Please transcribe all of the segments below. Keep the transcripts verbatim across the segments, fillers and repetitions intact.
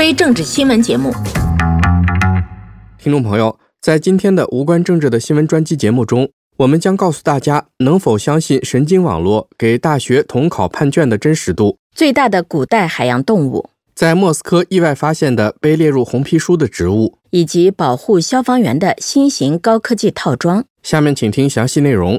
非政治新闻节目。 听众朋友，在今天的无关政治的新闻专辑节目中，我们将告诉大家能否相信神经网络给大学统考判卷的真实度， 最大的古代海洋动物， 在莫斯科意外发现的被列入红皮书的植物， 以及保护消防员的新型高科技套装。 下面请听详细内容。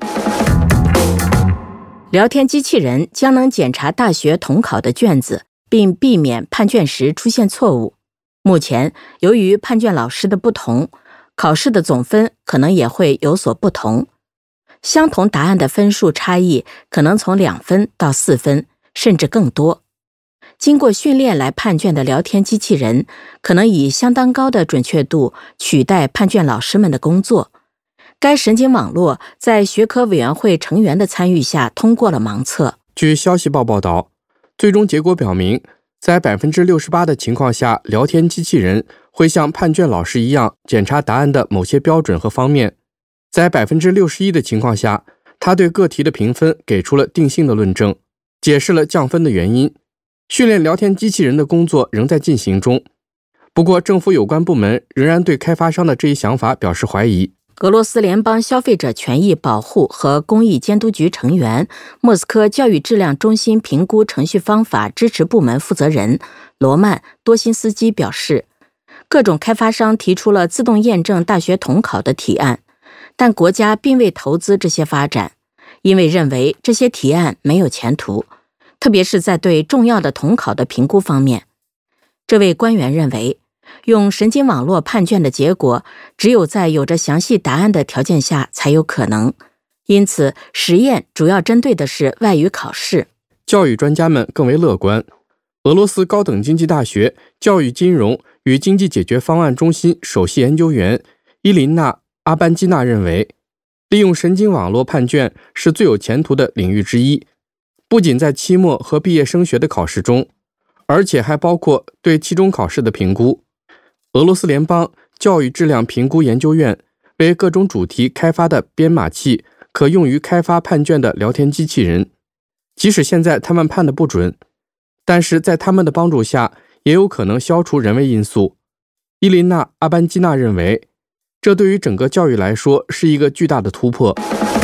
聊天机器人将能检查大学统考的卷子，并避免判卷时出现错误。目前，由于判卷老师的不同，考试的总分可能也会有所不同。相同答案的分数差异可能从两分到四分，甚至更多。经过训练来判卷的聊天机器人，可能以相当高的准确度取代判卷老师们的工作。该神经网络在学科委员会成员的参与下通过了盲测。 据消息报报道，最终结果表明，在 百分之六十八 的情况下，聊天机器人会像判卷老师一样检查答案的某些标准和方面。在 百分之六十一 的情况下，它对个题的评分给出了定性的论证，解释了降分的原因。训练聊天机器人的工作仍在进行中，不过政府有关部门仍然对开发商的这一想法表示怀疑。 俄罗斯联邦消费者权益保护和公益监督局成员、莫斯科教育质量中心评估程序方法支持部门负责人罗曼·多辛斯基表示，各种开发商提出了自动验证大学统考的提案，但国家并未投资这些发展，因为认为这些提案没有前途，特别是在对重要的统考的评估方面。这位官员认为，用神经网络判卷的结果，只有在有着详细答案的条件下才有可能。因此，实验主要针对的是外语考试。 教育专家们更为乐观。俄罗斯高等经济大学教育金融与经济解决方案中心首席研究员伊琳娜·阿班基娜认为，利用神经网络判卷是最有前途的领域之一，不仅在期末和毕业升学的考试中，而且还包括对期中考试的评估。俄罗斯联邦教育质量评估研究院为各种主题开发的编码器可用于开发判卷的聊天机器人，即使现在他们判的不准，但是在他们的帮助下也有可能消除人为因素。伊琳娜·阿班基娜认为，这对于整个教育来说是一个巨大的突破。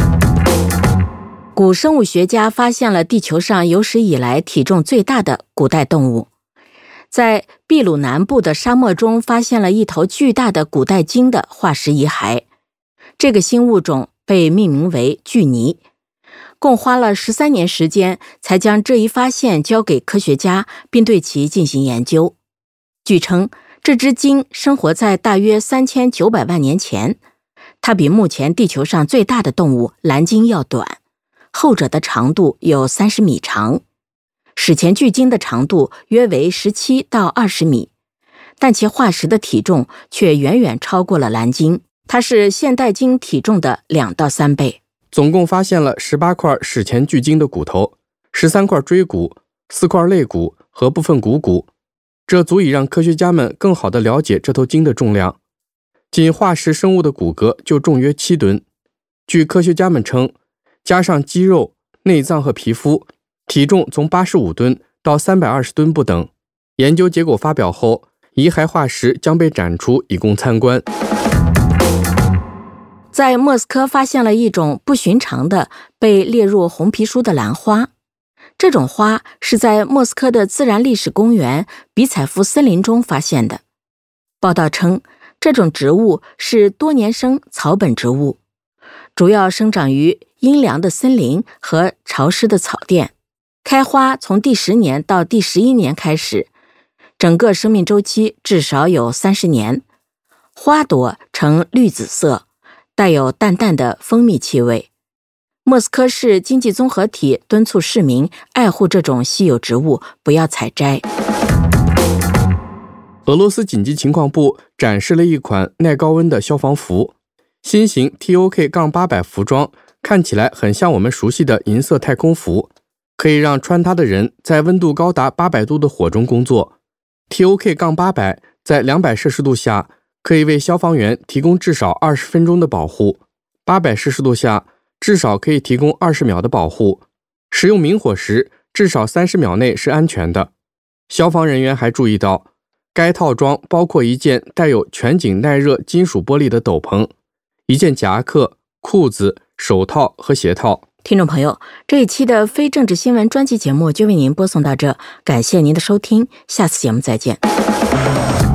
古生物学家发现了地球上有史以来体重最大的古代动物。在秘鲁南部的沙漠中发现了一头巨大的古代鲸的化石遗骸，这个新物种被命名为巨尼，共花了十三年时间才将这一发现交给科学家，并对其进行研究。据称，这只鲸生活在大约三千九百万年前，它比目前地球上最大的动物蓝鲸要短，后者的长度有三十米长。史前巨鲸的长度约为十七到二十米，但其化石的体重却远远超过了蓝鲸，它是现代鲸体重的两到三倍。 总共发现了十八块史前巨鲸的骨头，十三块椎骨，四块肋骨和部分股骨，这足以让科学家们更好地了解这头鲸的重量。仅化石生物的骨骼就重约七吨。据科学家们称，加上肌肉、内脏和皮肤，体重从八十五吨到三百二十吨不等。研究结果发表后，遗骸化石将被展出以供参观。 在莫斯科发现了一种不寻常的被列入红皮书的兰花，这种花是在莫斯科的自然历史公园比采夫森林中发现的。报道称，这种植物是多年生草本植物，主要生长于阴凉的森林和潮湿的草甸。开花从第十年到第十一年开始，整个生命周期至少有三十年。花朵呈绿紫色，带有淡淡的蜂蜜气味。莫斯科市经济综合体敦促市民爱护这种稀有植物，不要采摘。 俄罗斯紧急情况部展示了一款耐高温的消防服，新型 T O K 八百 服装看起来很像我们熟悉的银色太空服，可以让穿它的人在温度高达八百度的火中工作。 T O K 八百 在两百摄氏度下可以为消防员提供至少二十分钟的保护，八百摄氏度下至少可以提供二十秒的保护，使用明火时至少三十秒内是安全的。消防人员还注意到， 该套装包括一件带有全景耐热金属玻璃的斗篷，一件夹克、裤子、手套和鞋套。 听众朋友，这一期的非政治新闻专辑节目就为您播送到这，感谢您的收听，下次节目再见。